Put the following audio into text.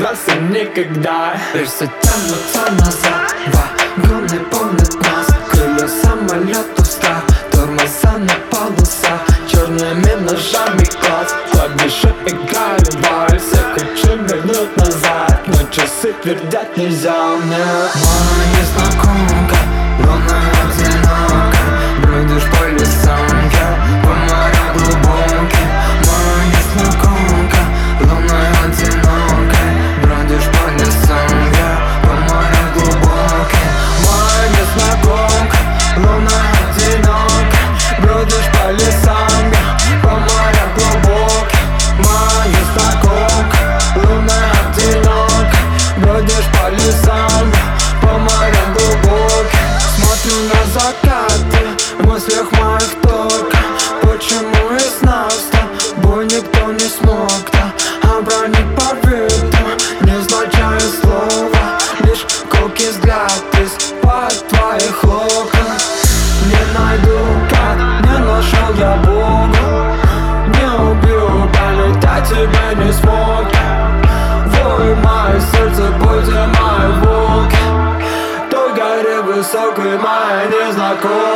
остановился никогда. Рельсы тянутся назад, вагоны помнят нас. Крылья самолетов страх, тормоза на полосах, черными ножами глаз. Клавиши играют вальс, я хочу вернуть назад, но часы твердят нельзя мне. Моя незнакомка, лунная одинока, бродишь по лесам, я по морям глубоким. Моя незнакомка, лунная одинока, бродишь по лесам, я по морям глубоким. Моя незнакомка, лунная одинока, бродишь по лесам, я по морям глубоким. Моя незнакомка, лунная одинока, бродишь по лесам, я по морям глубоким. Смотрю на закаты, в мыслях моих только почему из нас с тобой никто не смог-то обронить победу, не значая слова, лишь колкий взгляд из-под твоих локон. Не найду, как не нашел я Бога, не убью, полетать тебя не смог. Вой мое сердце, будь моей волки, той горе высокой моя незнакомка.